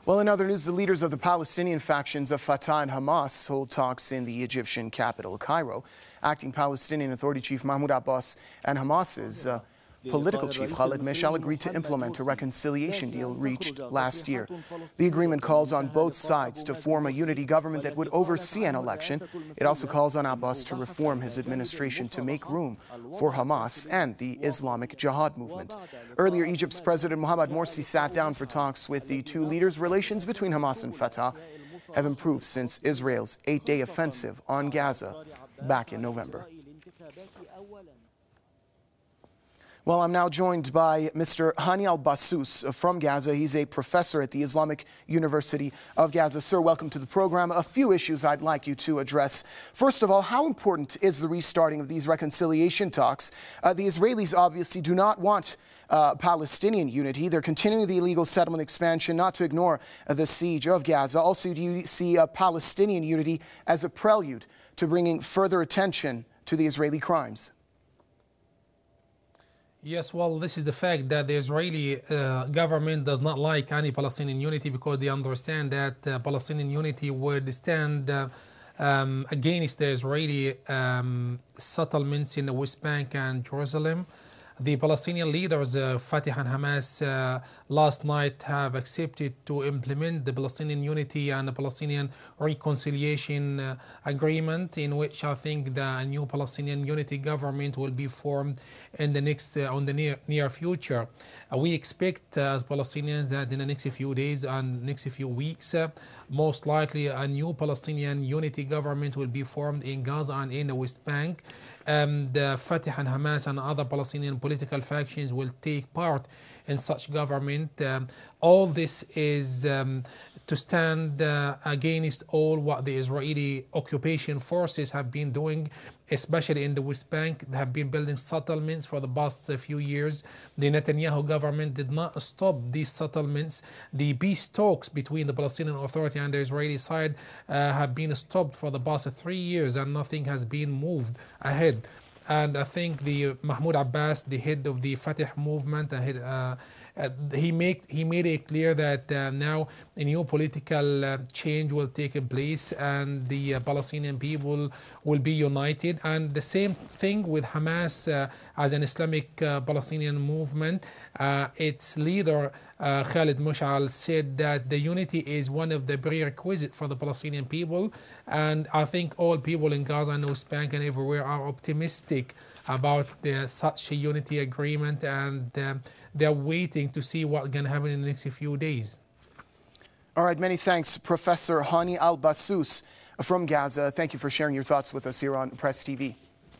Well, in other news, the leaders of the Palestinian factions of Fatah and Hamas hold talks in the Egyptian capital, Cairo. Acting Palestinian Authority Chief Mahmoud Abbas and Hamas's political chief Khalid Mashal agreed to implement a reconciliation deal reached last year. The agreement calls on both sides to form a unity government that would oversee an election. It also calls on Abbas to reform his administration to make room for Hamas and the Islamic Jihad movement. Earlier, Egypt's President Mohamed Morsi sat down for talks with the two leaders. Relations between Hamas and Fatah have improved since Israel's 8-day offensive on Gaza back in November. Well, I'm now joined by Mr. Hani Al-Bassous from Gaza. He's a professor at the Islamic University of Gaza. Sir, welcome to the program. A few issues I'd like you to address. First of all, how important is the restarting of these reconciliation talks? The Israelis obviously do not want Palestinian unity. They're continuing the illegal settlement expansion, not to ignore the siege of Gaza. Also, do you see Palestinian unity as a prelude to bringing further attention to the Israeli crimes? Yes, well, this is the fact that the Israeli government does not like any Palestinian unity because they understand that Palestinian unity would stand against the Israeli settlements in the West Bank and Jerusalem. The Palestinian leaders, Fatah and Hamas, last night have accepted to implement the Palestinian unity and the Palestinian reconciliation agreement, in which I think the new Palestinian unity government will be formed in the near future. We expect as Palestinians that in the next few days and next few weeks, most likely a new Palestinian unity government will be formed in Gaza and in the West Bank. Fatah and Hamas and other Palestinian political factions will take part in such government. All this is to stand against all what the Israeli occupation forces have been doing, especially in the West Bank. They have been building settlements for the past few years. The Netanyahu government did not stop these settlements. The peace talks between the Palestinian Authority and the Israeli side have been stopped for the past 3 years, and nothing has been moved ahead. And I think the Mahmoud Abbas, the head of the Fatah movement, he made it clear that now a new political change will take place and the Palestinian people will be united. And the same thing with Hamas as an Islamic Palestinian movement. Its leader Khalid Mashal said that the unity is one of the prerequisites for the Palestinian people, and I think all people in Gaza and West Bank and everywhere are optimistic about such a unity agreement, and they're waiting to see what's going to happen in the next few days. All right, many thanks, Professor Hani Al-Bassous from Gaza. Thank you for sharing your thoughts with us here on Press TV.